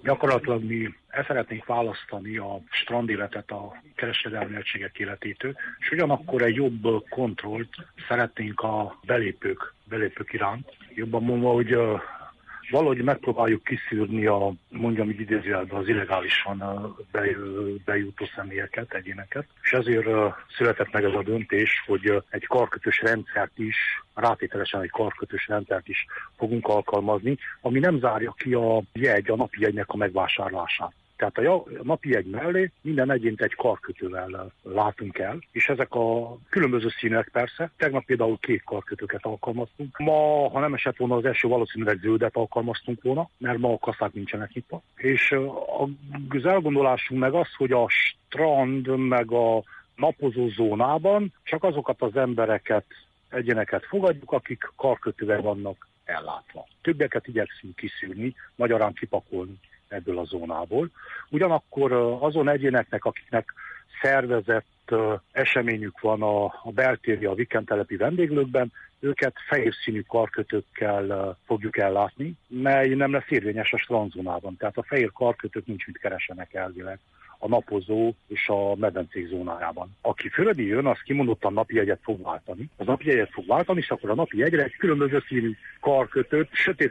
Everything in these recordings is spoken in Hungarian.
Gyakorlatilag mi el szeretnénk választani a strandéletet a kereskedelmi egységek életétől, és ugyanakkor egy jobb kontrollt szeretnénk a belépők iránt. Jobban mondva, hogy valahogy megpróbáljuk kiszűrni mondjam így idézőjelben, az illegálisan bejutó személyeket, egyéneket, és ezért született meg ez a döntés, hogy egy karkötős rendszert is, rátételesen egy karkötős rendszert is fogunk alkalmazni, ami nem zárja ki a napi jegynek a megvásárlását. Tehát a napi jegy mellé minden egyént egy karkötővel látunk el, és ezek a különböző színek persze. Tegnap például 2 karkötőket alkalmaztunk. Ma, ha nem esett volna az eső, valószínűleg zöldet alkalmaztunk volna, mert ma a kasszák nincsenek nyitva. És az elgondolásunk meg az, hogy a strand meg a napozó zónában csak azokat az embereket, egyéneket fogadjuk, akik karkötővel vannak ellátva. Többeket igyekszünk kiszűrni, magyarán kipakolni ebből a zónából. Ugyanakkor azon egyéneknek, akiknek szervezett eseményük van a beltéri, a vikendtelepi vendéglőkben, őket fehér színű karkötőkkel fogjuk ellátni, mely nem lesz érvényes a strandzónában. Tehát a fehér karkötők nincs mit keresenek elvileg a napozó és a medencék zónájában. Aki földi jön, az kimondottan napi jegyet fog váltani. Az napi jegyet fog váltani, és akkor a napi jegyre egy különböző színű karkötőt,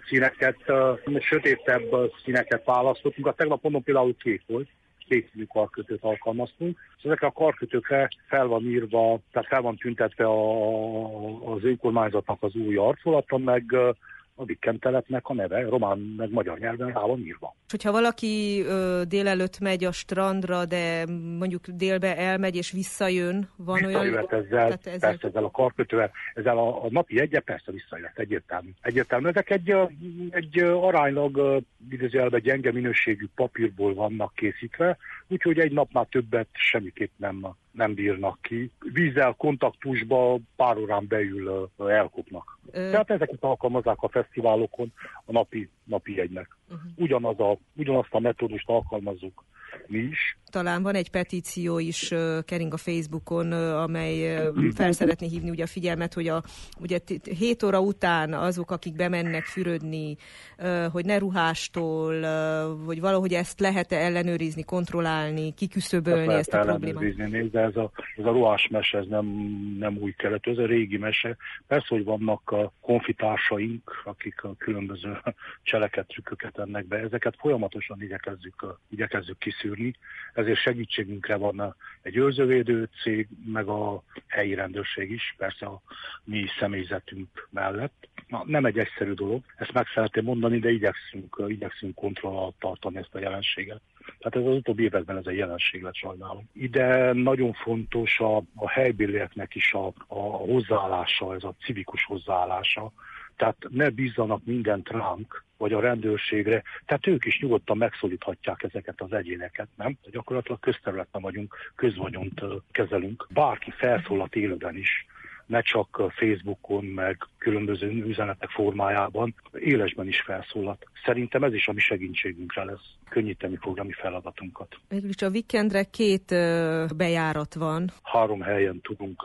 sötétebb színeket választottunk. A tegnap mondom például 2 volt, 2 színű karkötőt alkalmaztunk, és ezekre a karkötőkre fel van írva, tehát fel van tüntetve az önkormányzatnak az új arculata, meg a vikendtelepnek a neve, román meg magyar nyelven rá van írva. És hogyha valaki délelőtt megy a strandra, de mondjuk délbe elmegy és visszajön, van olyan... Ezzel a karkötővel, ezzel a napi jegye persze visszajöhet, egyértelmű. Ezek egy aránylag idézőjelben gyenge minőségű papírból vannak készítve, úgyhogy egy napnál többet semmiképp nem bírnak ki. Vízzel kontaktusba pár órán belül elkopnak. Tehát ezeket alkalmazzák a fesztiválokon a napi jegynek. Ugyanazt a metódust alkalmazzuk mi is. Talán van egy petíció is, kering a Facebookon, amely fel szeretné hívni ugye a figyelmet, hogy ugye 7 óra után azok, akik bemennek fürödni, hogy ne ruhástól, hogy valahogy ezt lehet-e ellenőrizni, kontrollálni, kiküszöbölni ezt a problémát. De ez a ruhás mese, ez nem új keletű, ez a régi mese. Persze, hogy vannak a konfitársaink, akik a különböző cseleket, trükköket ennek be, ezeket folyamatosan igyekezzük kiszűrni. Ezért segítségünkre van egy őrzővédő cég, meg a helyi rendőrség is, persze a mi személyzetünk mellett. Nem egy egyszerű dolog, ezt meg szeretném mondani, de igyekszünk kontroll alatt tartani ezt a jelenséget. Tehát ez az utóbbi években ez egy jelenség lett, sajnálom. Ide nagyon fontos a helybélieknek is a hozzáállása, ez a civikus hozzáállása. Tehát ne bízzanak mindent ránk, vagy a rendőrségre, tehát ők is nyugodtan megszólíthatják ezeket az egyéneket, nem? Gyakorlatilag közterületen vagyunk, közvagyont kezelünk. Bárki felszólalt élőben is, ne csak Facebookon, meg különböző üzenetek formájában, élesben is felszólalt. Szerintem ez is a mi segítségünkre lesz. Könnyíteni fogja a mi feladatunkat. Végülis a vikendre 2 bejárat van. 3 helyen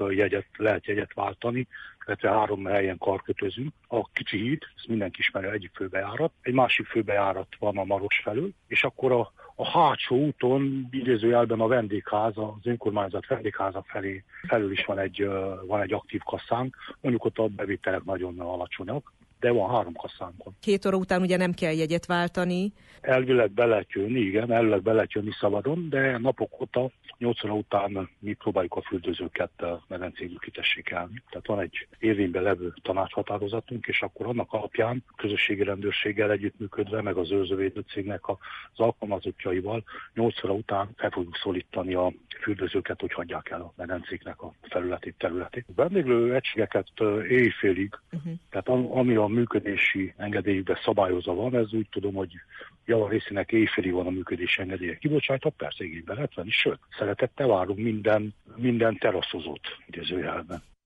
lehet jegyet váltani, illetve 3 helyen karkötözünk. A Kicsi híd, ezt mindenki ismeri, egyik főbejárat. Egy másik főbejárat van a Maros felől, és akkor a hátsó úton, idézőjelben a vendégháza, az önkormányzat vendégháza felül is van egy aktív kasszánk. Mondjuk ott a bevételek nagyon alacsonyak, de van 3 kasszánk. 7 óra után ugye nem kell jegyet váltani. Elvileg be lehet jönni szabadon, de napok óta, 8 óra után mi próbáljuk a fürdőzőket medencéből kitessékelni. Tehát van egy érvényben levő tanácshatározatunk, és akkor annak alapján közösségi rendőrséggel együttműködve, meg az őrzővédő cégnek az alkalmazottjaival 8 óra után fel fogjuk szólítani a fürdőzőket, hogy hagyják el a medencéknek a területét. A vendéglő egységeket éjfélig, tehát ami a működési engedélyükben szabályozva van, ez úgy tudom, hogy javar részének éjfélig van a működési engedélye kibocsátva, persze igénybe lehet venni, sőt, szeretettel várunk minden teraszozót idézőjelben.